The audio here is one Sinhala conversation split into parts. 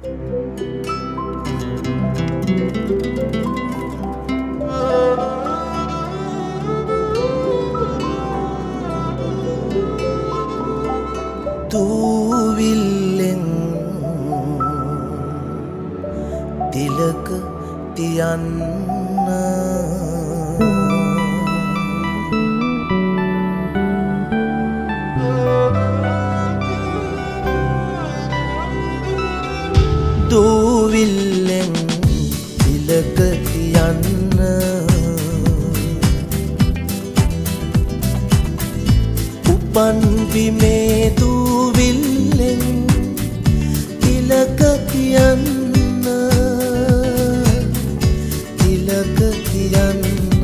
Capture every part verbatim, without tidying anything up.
දූවිල්ලෙන් තිලක තියන්න දූවිල්ලෙන් තිලක තියන්න උපන් බිමේ දූවිල්ලෙන් තිලක තියන්න තිලක තියන්න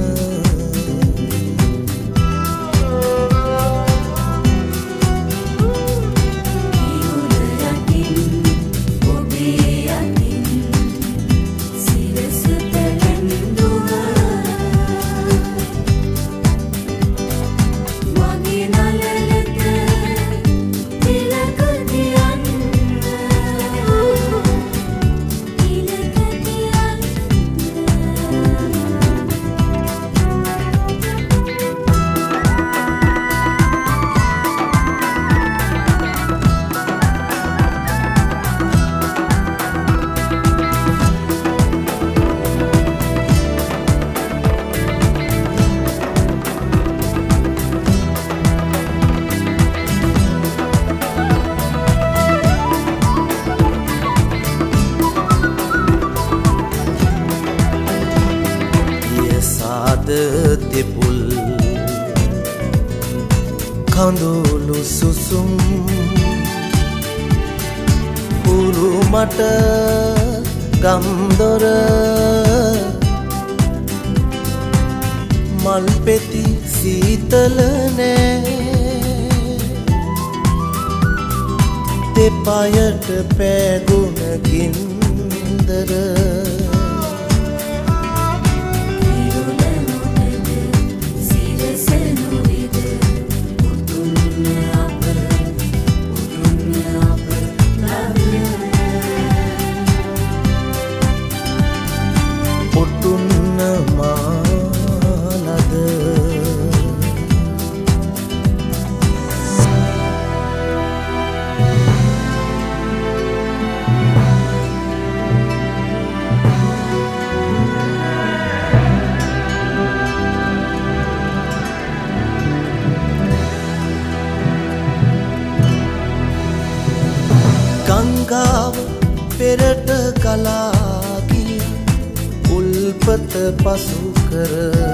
තෙපුල් කඳුළු සුසුම් පුරු මට ගම්දොර මල් පෙති සීතල නෑ දෙපයට පෑගුණ ගින්දර ගංගාව පෙරට කලා ගිය උල්පත පසු කර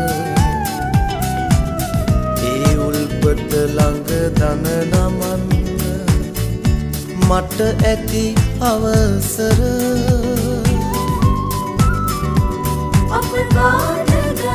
ඒ උල්පත ළඟ දන නමන්න මට ඇති අවසර අප කාට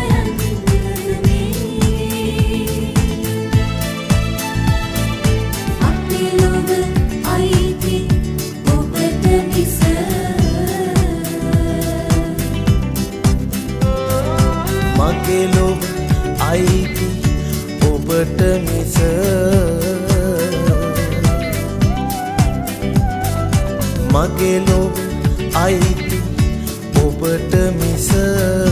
මගේ ලොව අයිති ඔබට මිස මගේ ලොව අයිති ඔබට මිස